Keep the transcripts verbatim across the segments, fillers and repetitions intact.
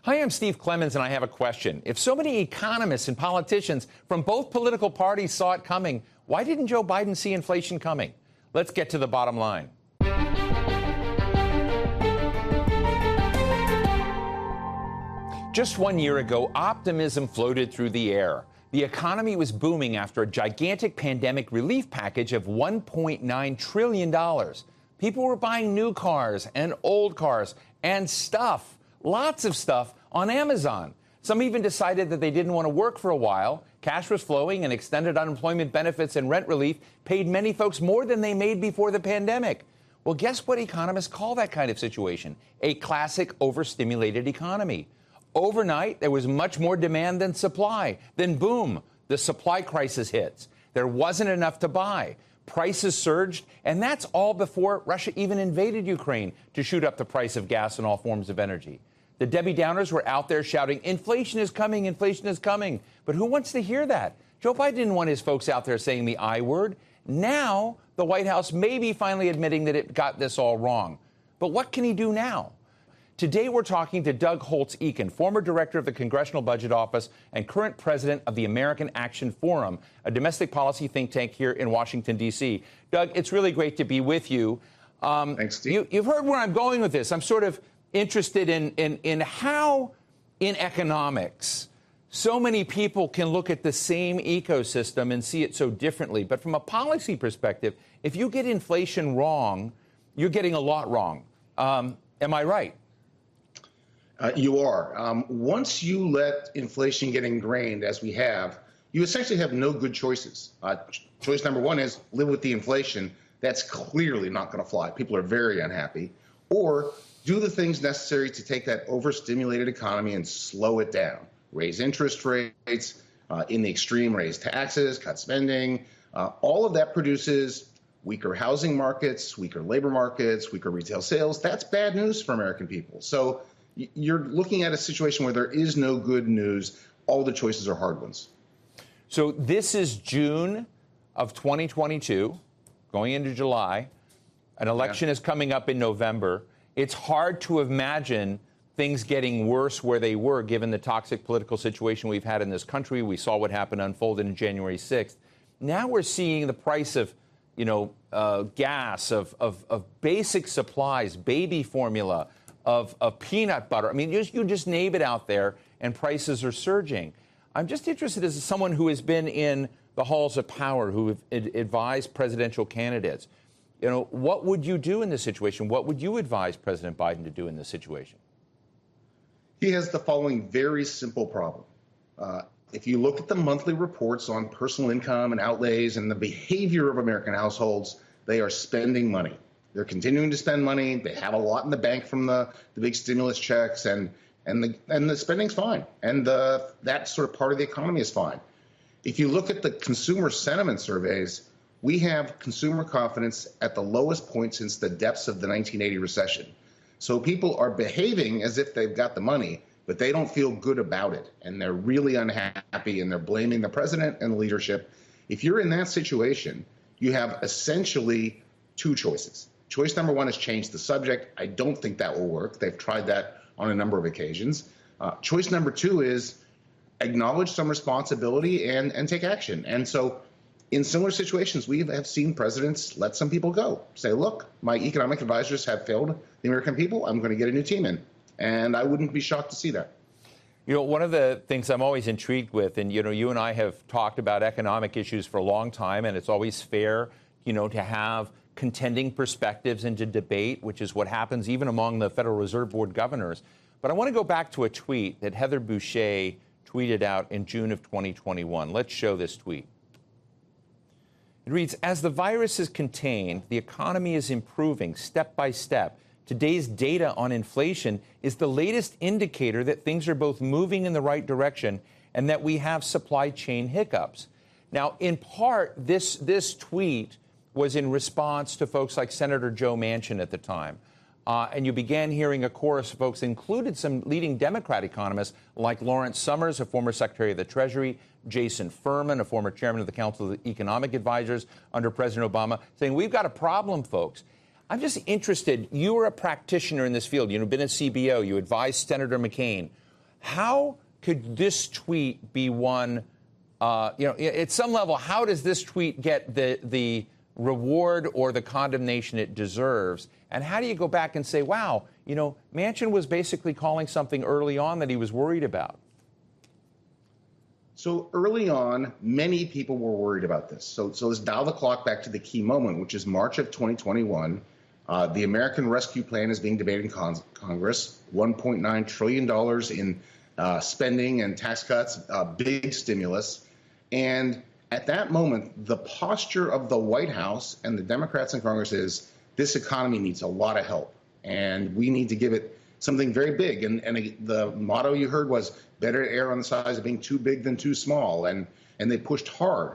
Hi, I'm Steve Clemons, and I have a question. If so many economists and politicians from both political parties saw it coming, why didn't Joe Biden see inflation coming? Let's get to the bottom line. Just one year ago, optimism floated through the air. The economy was booming after a gigantic pandemic relief package of one point nine trillion dollars. People were buying new cars and old cars and stuff. Lots of stuff on Amazon. Some even decided that they didn't want to work for a while. Cash was flowing, and extended unemployment benefits and rent relief paid many folks more than they made before the pandemic. Well, guess what economists call that kind of situation? A classic overstimulated economy. Overnight, there was much more demand than supply. Then, boom, the supply crisis hits. There wasn't enough to buy. Prices surged, and that's all before Russia even invaded Ukraine to shoot up the price of gas and all forms of energy. The Debbie Downers were out there shouting, inflation is coming, inflation is coming. But who wants to hear that? Joe Biden didn't want his folks out there saying the I word. Now, the White House may be finally admitting that it got this all wrong. But what can he do now? Today, we're talking to Doug Holtz-Eakin, former director of the Congressional Budget Office and current president of the American Action Forum, a domestic policy think tank here in Washington, D C. Doug, it's really great to be with you. Um, Thanks, Steve. You, you've heard where I'm going with this. I'm sort of interested in, in, in how, in economics, so many people can look at the same ecosystem and see it so differently. But from a policy perspective, if you get inflation wrong, you're getting a lot wrong. Um, am I right? Uh, you are. Um, once you let inflation get ingrained, as we have, you essentially have no good choices. Uh, ch- choice number one is live with the inflation. That's clearly not going to fly. People are very unhappy. Or do the things necessary to take that overstimulated economy and slow it down. Raise interest rates, uh, in the extreme, raise taxes, cut spending. Uh, all of that produces weaker housing markets, weaker labor markets, weaker retail sales. That's bad news for American people. So you're looking at a situation where there is no good news. All the choices are hard ones. So this is June of twenty twenty-two, going into July. An election yeah. is coming up in November. It's hard to imagine things getting worse where they were, given the toxic political situation we've had in this country. We saw what happened unfolded on January sixth. Now we're seeing the price of, you know, uh, gas, of, of, of basic supplies, baby formula, Of, of peanut butter. I mean, you, you just name it out there, and prices are surging. I'm just interested, as someone who has been in the halls of power, who have ad- advised presidential candidates, you know, what would you do in this situation? What would you advise President Biden to do in this situation? He has the following very simple problem. Uh, if you look at the monthly reports on personal income and outlays and the behavior of American households, they are spending money. They're continuing to spend money. They have a lot in the bank from the, the big stimulus checks, and and the and the spending's fine, and the that sort of part of the economy is fine. If you look at the consumer sentiment surveys, we have consumer confidence at the lowest point since the depths of the nineteen eighty recession. So people are behaving as if they've got the money, but they don't feel good about it, and they're really unhappy, and they're blaming the president and the leadership. If you're in that situation, you have essentially two choices. Choice number one is change the subject. I don't think that will work. They've tried that on a number of occasions. Uh, choice number two is acknowledge some responsibility and, and take action. And so in similar situations, we have seen presidents let some people go. Say, look, my economic advisors have failed the American people. I'm going to get a new team in. And I wouldn't be shocked to see that. You know, one of the things I'm always intrigued with, and, you know, you and I have talked about economic issues for a long time, and it's always fair, you know, to have contending perspectives into debate, which is what happens even among the Federal Reserve Board governors. But I want to go back to a tweet that Heather Boushey tweeted out in June of twenty twenty-one. Let's show this tweet. It reads, as the virus is contained, the economy is improving step by step. Today's data on inflation is the latest indicator that things are both moving in the right direction and that we have supply chain hiccups. Now, in part, this, this tweet was in response to folks like Senator Joe Manchin at the time. Uh, and you began hearing a chorus of folks, included some leading Democrat economists like Lawrence Summers, a former Secretary of the Treasury, Jason Furman, a former chairman of the Council of Economic Advisors under President Obama, saying, we've got a problem, folks. I'm just interested. You were a practitioner in this field. You've been at C B O. You advised Senator McCain. How could this tweet be one, uh, you know, at some level, how does this tweet get the the reward or the condemnation it deserves? And how do you go back and say, wow, you know, Manchin was basically calling something early on that he was worried about? So early on, many people were worried about this. So, so let's dial the clock back to the key moment, which is March of twenty twenty-one. Uh, the American Rescue Plan is being debated in con- Congress, one point nine trillion dollars in uh, spending and tax cuts, uh, big stimulus. And at that moment, the posture of the White House and the Democrats in Congress is this economy needs a lot of help, and we need to give it something very big. And, and the motto you heard was better err on the side of being too big than too small, and, and they pushed hard.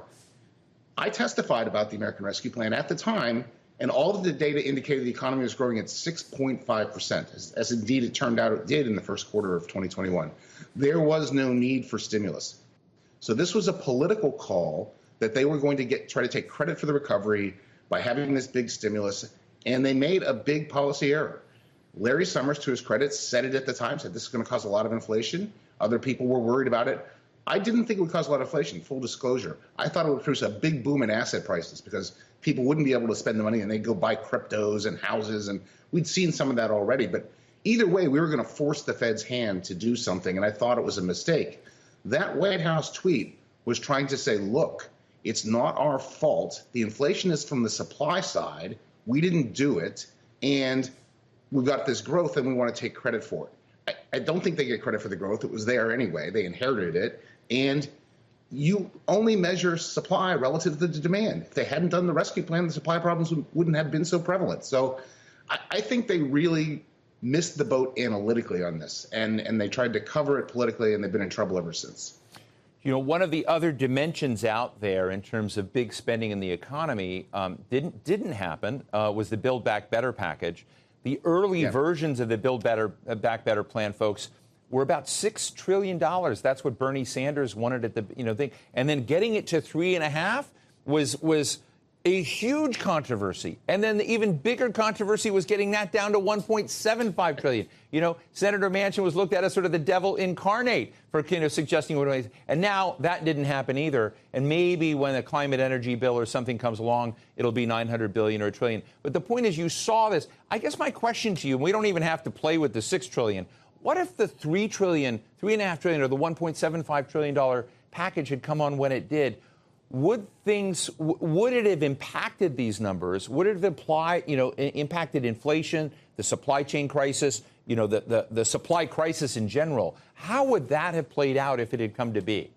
I testified about the American Rescue Plan at the time, and all of the data indicated the economy was growing at six point five percent, as, as indeed it turned out it did in the first quarter of twenty twenty-one. There was no need for stimulus. So this was a political call that they were going to get try to take credit for the recovery by having this big stimulus, and they made a big policy error. Larry Summers, to his credit, said it at the time, said this is going to cause a lot of inflation. Other people were worried about it. I didn't think it would cause a lot of inflation, full disclosure. I thought it would produce a big boom in asset prices because people wouldn't be able to spend the money and they'd go buy cryptos and houses, and we'd seen some of that already. But either way, we were going to force the Fed's hand to do something, and I thought it was a mistake. That White House tweet was trying to say, look, it's not our fault. The inflation is from the supply side. We didn't do it, and we've got this growth, and we want to take credit for it. I, I don't think they get credit for the growth. It was there anyway. They inherited it. And you only measure supply relative to the demand. If they hadn't done the rescue plan, the supply problems wouldn't have been so prevalent. So I, I think they really missed the boat analytically on this, and, and they tried to cover it politically, and they've been in trouble ever since. You know, one of the other dimensions out there in terms of big spending in the economy um, didn't didn't happen uh, was the Build Back Better package. The early yeah. versions of the Build Better uh, Back Better plan, folks, were about six trillion dollars. That's what Bernie Sanders wanted at the you know thing, and then getting it to three and a half was was a huge controversy. And then the even bigger controversy was getting that down to one point seven five trillion dollars. You know, Senator Manchin was looked at as sort of the devil incarnate for you know, suggesting what it was. And now that didn't happen either. And maybe when a climate energy bill or something comes along, it'll be nine hundred billion dollars or a trillion. But the point is, you saw this. I guess my question to you, and we don't even have to play with the six trillion dollars. What if the three trillion dollars, three point five trillion dollars, or the one point seven five trillion dollars package had come on when it did? Would things, would it have impacted these numbers? Would it have applied, you know, impacted inflation, the supply chain crisis, you know, the, the, the supply crisis in general? How would that have played out if it had come to be?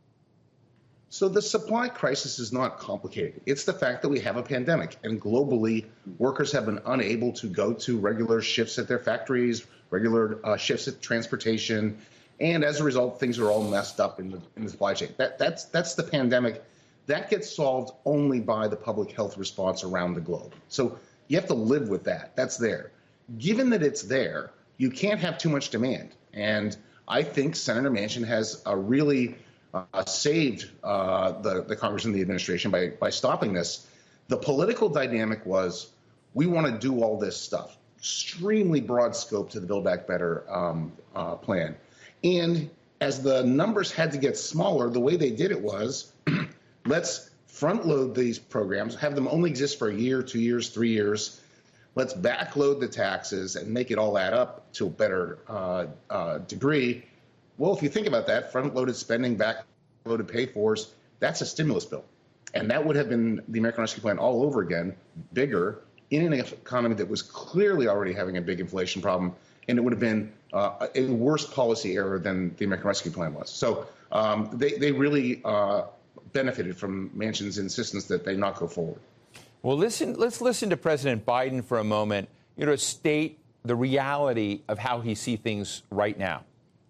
So the supply crisis is not complicated. It's the fact that we have a pandemic, and globally, workers have been unable to go to regular shifts at their factories, regular uh, shifts at transportation, and as a result, things are all messed up in the, in the supply chain. That, that's, that's the pandemic. That gets solved only by the public health response around the globe. So you have to live with that. That's there. Given that it's there, you can't have too much demand. And I think Senator Manchin has uh, really uh, saved uh, the, the Congress and the administration by, by stopping this. The political dynamic was, we want to do all this stuff. Extremely broad scope to the Build Back Better um, uh, plan. And as the numbers had to get smaller, the way they did it was, let's front load these programs, have them only exist for a year, two years, three years. Let's backload the taxes and make it all add up to a better uh, uh, degree. Well, if you think about that, front-loaded spending, backloaded pay-fors, that's a stimulus bill. And that would have been the American Rescue Plan all over again, bigger, in an economy that was clearly already having a big inflation problem. And it would have been uh, a worse policy error than the American Rescue Plan was. So um, they, they really uh, benefited from Manchin's insistence that they not go forward. Well, listen, let's listen to President Biden for a moment, you know, state the reality of how he sees things right now.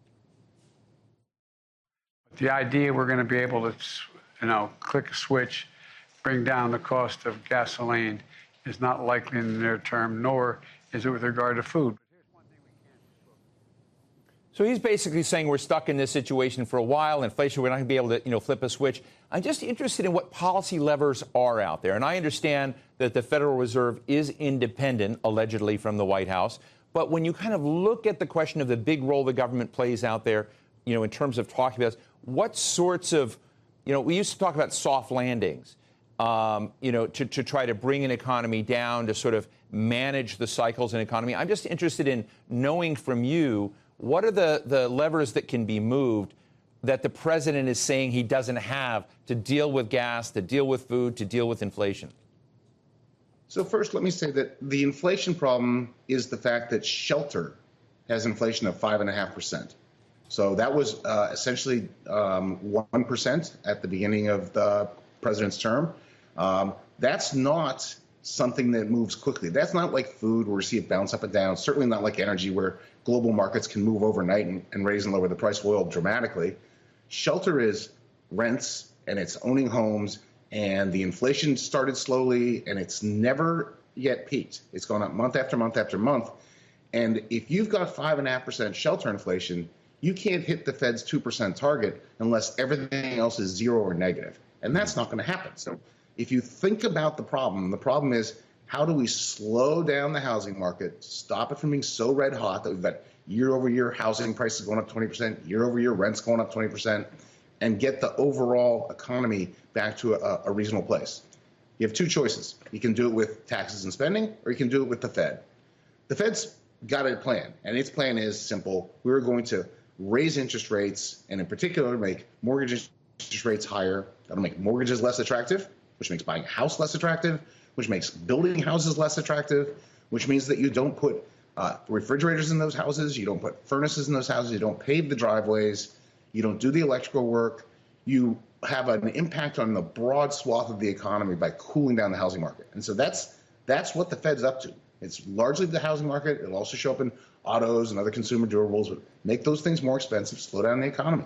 The idea we're going to be able to, you know, click a switch, bring down the cost of gasoline is not likely in the near term, nor is it with regard to food. So he's basically saying we're stuck in this situation for a while. Inflation, we're not going to be able to, you know, flip a switch. I'm just interested in what policy levers are out there. And I understand that the Federal Reserve is independent, allegedly, from the White House. But when you kind of look at the question of the big role the government plays out there, you know, in terms of talking about this, what sorts of, you know, we used to talk about soft landings, um, you know, to, to try to bring an economy down, to sort of manage the cycles in economy. I'm just interested in knowing from you, what are the, the levers that can be moved that the president is saying he doesn't have to deal with gas, to deal with food, to deal with inflation? So first, let me say that the inflation problem is the fact that shelter has inflation of five and a half percent. So that was uh, essentially um, one percent at the beginning of the president's term. Um, that's not something that moves quickly. That's not like food where we see it bounce up and down. Certainly not like energy where global markets can move overnight and, and raise and lower the price of oil dramatically. Shelter is rents, and it's owning homes, and the inflation started slowly, and it's never yet peaked. It's gone up month after month after month. And if you've got five and a half percent shelter inflation, you can't hit the Fed's two percent target unless everything else is zero or negative. And that's not going to happen. So if you think about the problem, the problem is, how do we slow down the housing market, stop it from being so red hot that we've got year over year housing prices going up twenty percent, year over year rents going up twenty percent, and get the overall economy back to a, a reasonable place? You have two choices. You can do it with taxes and spending, or you can do it with the Fed. The Fed's got a plan, and its plan is simple. We're going to raise interest rates, and in particular, make mortgage interest rates higher. That'll make mortgages less attractive, which makes buying a house less attractive, which makes building houses less attractive, which means that you don't put uh, refrigerators in those houses, you don't put furnaces in those houses, you don't pave the driveways, you don't do the electrical work. You have an impact on the broad swath of the economy by cooling down the housing market. And so that's that's what the Fed's up to. It's largely the housing market. It'll also show up in autos and other consumer durables, but make those things more expensive, slow down the economy.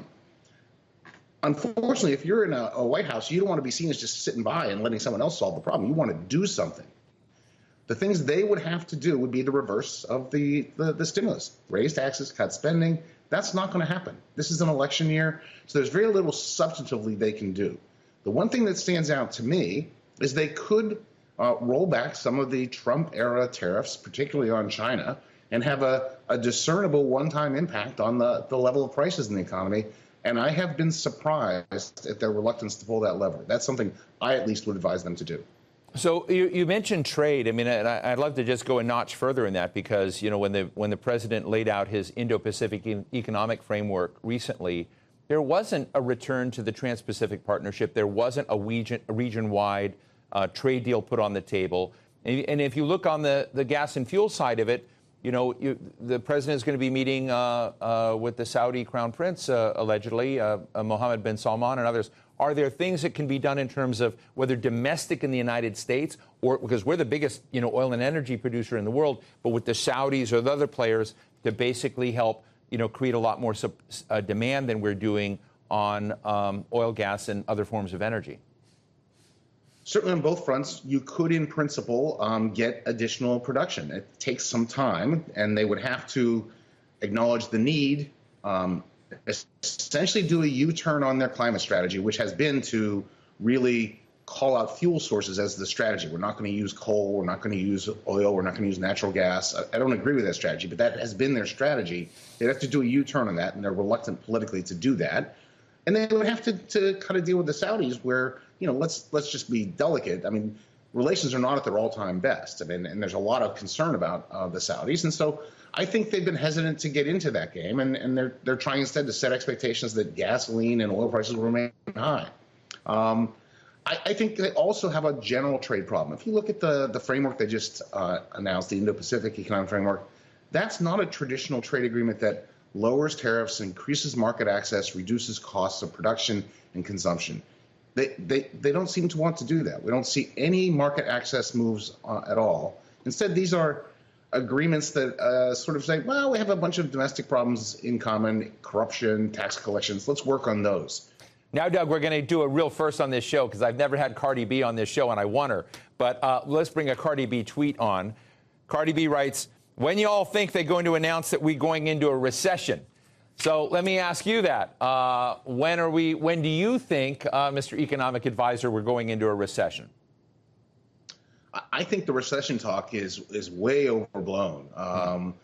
Unfortunately, if you're in a, a White House, you don't want to be seen as just sitting by and letting someone else solve the problem. You want to do something. The things they would have to do would be the reverse of the, the, the stimulus. Raise taxes, cut spending. That's not going to happen. This is an election year, so there's very little substantively they can do. The one thing that stands out to me is they could uh, roll back some of the Trump-era tariffs, particularly on China, and have a, a discernible one-time impact on the, the level of prices in the economy. And I have been surprised at their reluctance to pull that lever. That's something I at least would advise them to do. So you, you mentioned trade. I mean, and I, I'd love to just go a notch further in that, because, you know, when the when the president laid out his Indo-Pacific e- economic framework recently, there wasn't a return to the Trans-Pacific Partnership. There wasn't a region a region-wide uh, trade deal put on the table. And, and if you look on the, the gas and fuel side of it, you know, you, the president is going to be meeting uh, uh, with the Saudi Crown Prince, uh, allegedly, uh, uh, Mohammed bin Salman and others. Are there things that can be done in terms of whether domestic in the United States, or because we're the biggest, you know, oil and energy producer in the world, but with the Saudis or the other players to basically help, you know, create a lot more sub, uh, demand than we're doing on um, oil, gas, and other forms of energy? Certainly on both fronts, you could, in principle, um, get additional production. It takes some time, and they would have to acknowledge the need, um, essentially do a U-turn on their climate strategy, which has been to really call out fuel sources as the strategy. We're not going to use coal. We're not going to use oil. We're not going to use natural gas. I, I don't agree with that strategy, but that has been their strategy. They have to do a U-turn on that, and they're reluctant politically to do that. And they would have to, to kind of deal with the Saudis where, you know, let's let's just be delicate. I mean, relations are not at their all-time best. I mean, and there's a lot of concern about uh, the Saudis. And so I think they've been hesitant to get into that game, and, and they're they're trying instead to set expectations that gasoline and oil prices will remain high. Um, I, I think they also have a general trade problem. If you look at the, the framework they just uh, announced, the Indo-Pacific Economic Framework, that's not a traditional trade agreement that lowers tariffs, increases market access, reduces costs of production and consumption. They, they, they don't seem to want to do that. We don't see any market access moves uh, at all. Instead, these are agreements that uh, sort of say, well, we have a bunch of domestic problems in common, corruption, tax collections. Let's work on those. Now, Doug, we're going to do a real first on this show, because I've never had Cardi B on this show, and I want her. But uh, let's bring a Cardi B tweet on. Cardi B writes, when you all think they're going to announce that we're going into a recession? So let me ask you that. Uh, when are we? When do you think, uh, Mister Economic Advisor, we're going into a recession? I think the recession talk is is way overblown. Um,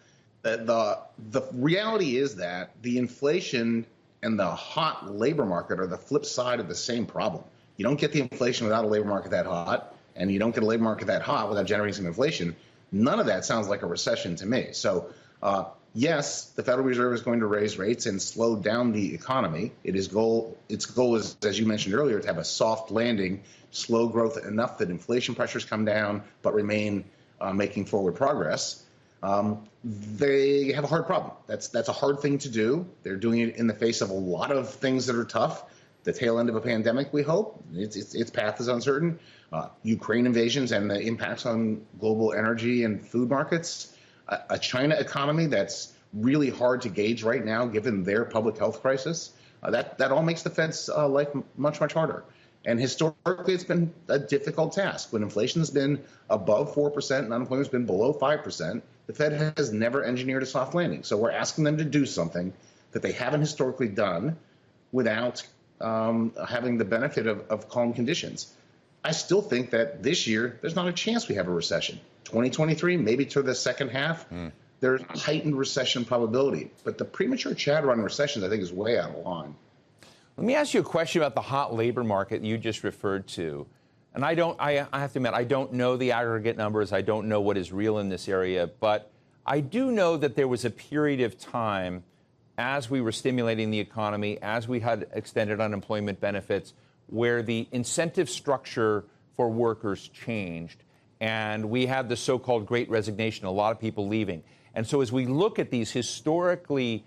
Uh, the the reality is that the inflation and the hot labor market are the flip side of the same problem. You don't get the inflation without a labor market that hot, and you don't get a labor market that hot without generating some inflation. None of that sounds like a recession to me. So, uh, yes, the Federal Reserve is going to raise rates and slow down the economy. It is goal. Its goal is, as you mentioned earlier, to have a soft landing, slow growth enough that inflation pressures come down, but remain uh, making forward progress. Um, they have a hard problem. That's that's a hard thing to do. They're doing it in the face of a lot of things that are tough. The tail end of a pandemic, we hope. Its, its, its path is uncertain. Uh, Ukraine invasions and the impacts on global energy and food markets. A, a China economy that's really hard to gauge right now, given their public health crisis. Uh, that, that all makes the Fed's uh, life much, much harder. And historically, it's been a difficult task. When inflation has been above four percent and unemployment has been below five percent, the Fed has never engineered a soft landing. So we're asking them to do something that they haven't historically done without um, having the benefit of, of calm conditions. I still think that this year, there's not a chance we have a recession. twenty twenty-three, maybe to the second half, mm. there's heightened recession probability. But the premature chatter on recessions, I think, is way out of line. Let me ask you a question about the hot labor market you just referred to. And I don't, I, I have to admit, I don't know the aggregate numbers. I don't know what is real in this area. But I do know that there was a period of time as we were stimulating the economy, as we had extended unemployment benefits, where the incentive structure for workers changed. And we had the so-called Great Resignation, a lot of people leaving. And so as we look at these historically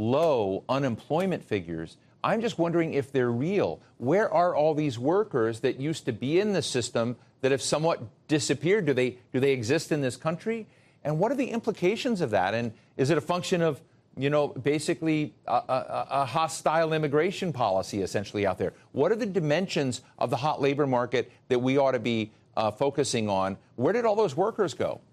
low unemployment figures, I'm just wondering if they're real. Where are all these workers that used to be in the system that have somewhat disappeared? Do they do they exist in this country? And what are the implications of that? And is it a function of, you know, basically a, a, a hostile immigration policy essentially out there? What are the dimensions of the hot labor market that we ought to be uh, focusing on? Where did all those workers go?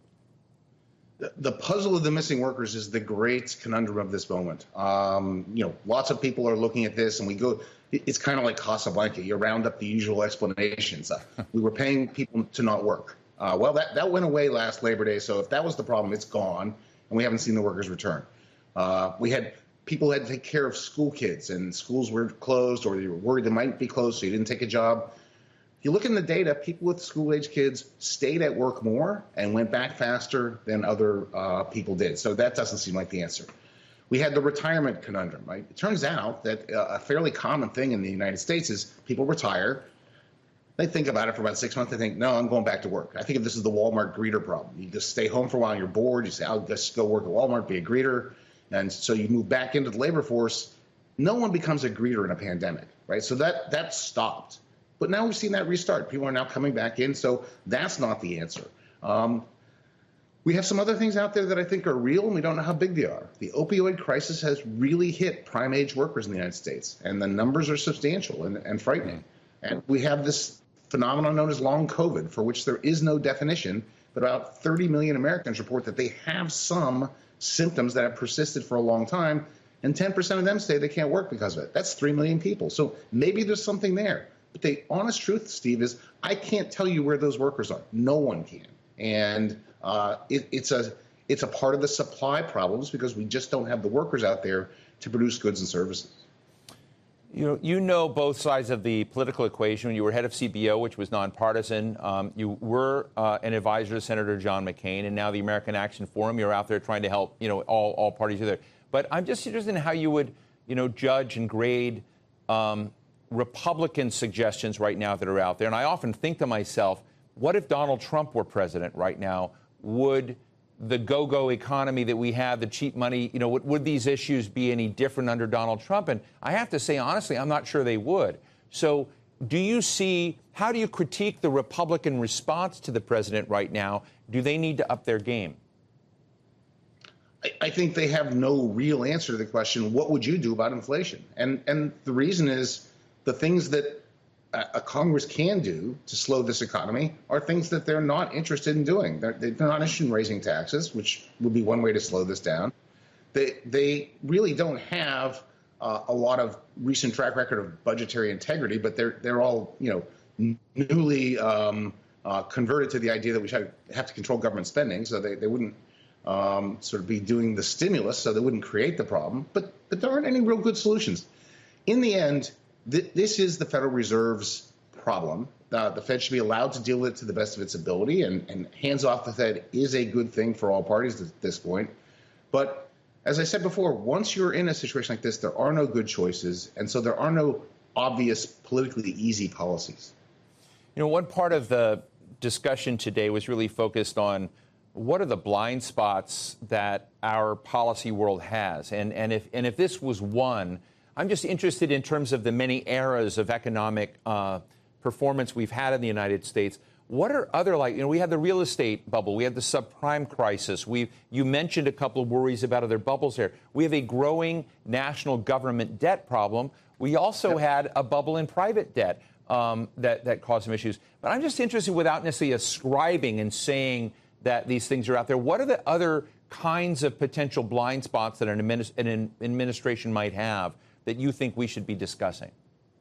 The puzzle of the missing workers is the great conundrum of this moment. Um, you know, lots of people are looking at this, and we go, it's kind of like Casablanca. You round up the usual explanations. Uh, we were paying people to not work. Uh, well, that, that went away last Labor Day, so if that was the problem, it's gone, and we haven't seen the workers return. Uh, we had people had to take care of school kids, and schools were closed, or you were worried they might be closed, so you didn't take a job. If you look in the data, people with school-age kids stayed at work more and went back faster than other uh, people did. So that doesn't seem like the answer. We had the retirement conundrum, right? It turns out that uh, a fairly common thing in the United States is people retire. They think about it for about six months. They think, no, I'm going back to work. I think of this as the Walmart greeter problem. You just stay home for a while, you're bored. You say, I'll just go work at Walmart, be a greeter. And so you move back into the labor force. No one becomes a greeter in a pandemic, right? So that that stopped. But now we've seen that restart. People are now coming back in, so that's not the answer. Um, we have some other things out there that I think are real, and we don't know how big they are. The opioid crisis has really hit prime-age workers in the United States, and the numbers are substantial and, and frightening. And we have this phenomenon known as long COVID, for which there is no definition, but about thirty million Americans report that they have some symptoms that have persisted for a long time, and ten percent of them say they can't work because of it. That's three million people. So maybe there's something there. But the honest truth, Steve, is I can't tell you where those workers are. No one can. And uh, it, it's a it's a part of the supply problems because we just don't have the workers out there to produce goods and services. You know, you know both sides of the political equation. You were head of C B O, which was nonpartisan. Um, you were uh, an advisor to Senator John McCain, and now the American Action Forum. You're out there trying to help, you know, all, all parties together. But I'm just interested in how you would, you know, judge and grade um, Republican suggestions right now that are out there. And I often think to myself, what if Donald Trump were president right now? Would the go-go economy that we have, the cheap money, you know, would, would these issues be any different under Donald Trump? And I have to say, honestly, I'm not sure they would. So do you see, how do you critique the Republican response to the president right now? Do they need to up their game? I, I think they have no real answer to the question, what would you do about inflation? And, and the reason is, the things that a Congress can do to slow this economy are things that they're not interested in doing. They're, they're not interested in raising taxes, which would be one way to slow this down. They they really don't have uh, a lot of recent track record of budgetary integrity, but they're they're all you know newly um, uh, converted to the idea that we should have to control government spending, so they they wouldn't um, sort of be doing the stimulus so they wouldn't create the problem, but, but there aren't any real good solutions. In the end, th- this is the Federal Reserve's problem. Uh, the Fed should be allowed to deal with it to the best of its ability, and, and hands off the Fed is a good thing for all parties at this point. But as I said before, once you're in a situation like this, there are no good choices, and so there are no obvious politically easy policies. You know, one part of the discussion today was really focused on what are the blind spots that our policy world has, and and if and if this was one, I'm just interested in terms of the many eras of economic uh, performance we've had in the United States. What are other, like, you know, we had the real estate bubble, we had the subprime crisis. We, you mentioned a couple of worries about other bubbles here. We have a growing national government debt problem. We also yep. had a bubble in private debt um, that, that caused some issues. But I'm just interested, without necessarily ascribing and saying that these things are out there, what are the other kinds of potential blind spots that an, administ- an administration might have that you think we should be discussing?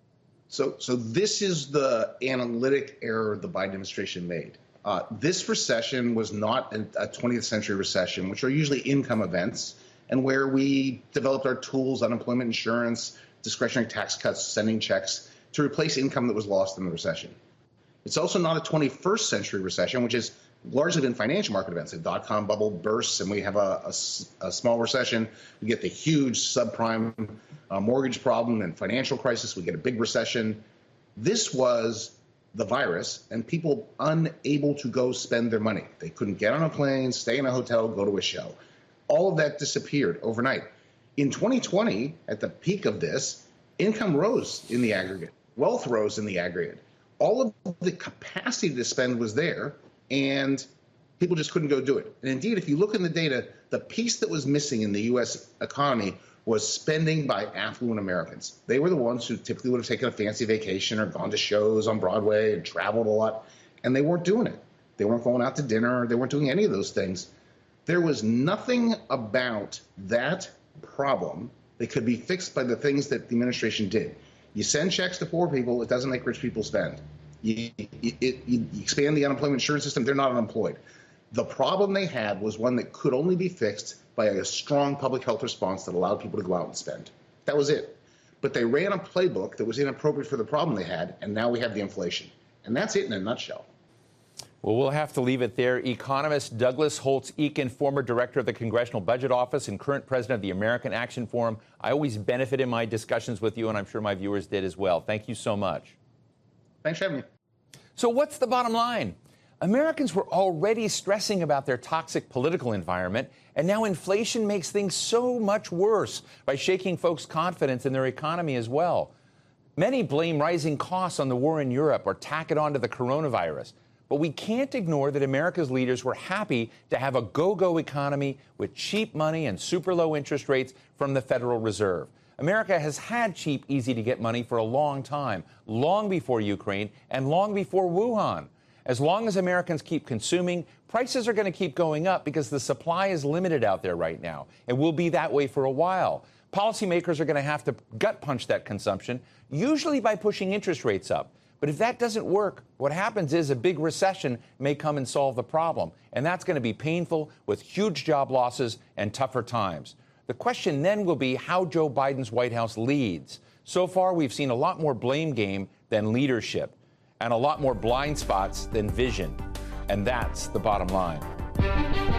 So, so this is the analytic error the Biden administration made. Uh, this recession was not a twentieth century recession, which are usually income events, and where we developed our tools, unemployment insurance, discretionary tax cuts, sending checks to replace income that was lost in the recession. It's also not a twenty-first century recession, which has largely been financial market events. The dot-com bubble bursts, and we have a, a, a small recession. We get the huge subprime uh, mortgage problem and financial crisis. We get a big recession. This was the virus and people unable to go spend their money. They couldn't get on a plane, stay in a hotel, go to a show. All of that disappeared overnight. In twenty twenty, at the peak of this, income rose in the aggregate. Wealth rose in the aggregate. All of the capacity to spend was there, and people just couldn't go do it. And indeed, if you look in the data, the piece that was missing in the U S economy was spending by affluent Americans. They were the ones who typically would have taken a fancy vacation or gone to shows on Broadway and traveled a lot, and they weren't doing it. They weren't going out to dinner. They weren't doing any of those things. There was nothing about that problem that could be fixed by the things that the administration did. You send checks to poor people, it doesn't make rich people spend. You, you, it, you expand the unemployment insurance system, they're not unemployed. The problem they had was one that could only be fixed by a strong public health response that allowed people to go out and spend. That was it. But they ran a playbook that was inappropriate for the problem they had, and now we have the inflation. And that's it in a nutshell. Well, we'll have to leave it there. Economist Douglas Holtz-Eakin, former director of the Congressional Budget Office and current president of the American Action Forum. I always benefit in my discussions with you, and I'm sure my viewers did as well. Thank you so much. Thanks for having me. So what's the bottom line? Americans were already stressing about their toxic political environment, and now inflation makes things so much worse by shaking folks' confidence in their economy as well. Many blame rising costs on the war in Europe or tack it on to the coronavirus. But we can't ignore that America's leaders were happy to have a go-go economy with cheap money and super low interest rates from the Federal Reserve. America has had cheap, easy-to-get money for a long time, long before Ukraine and long before Wuhan. As long as Americans keep consuming, prices are going to keep going up because the supply is limited out there right now. It will be that way for a while. Policymakers are going to have to gut punch that consumption, usually by pushing interest rates up. But if that doesn't work, what happens is a big recession may come and solve the problem. And that's going to be painful with huge job losses and tougher times. The question then will be how Joe Biden's White House leads. So far, we've seen a lot more blame game than leadership and a lot more blind spots than vision. And that's the bottom line.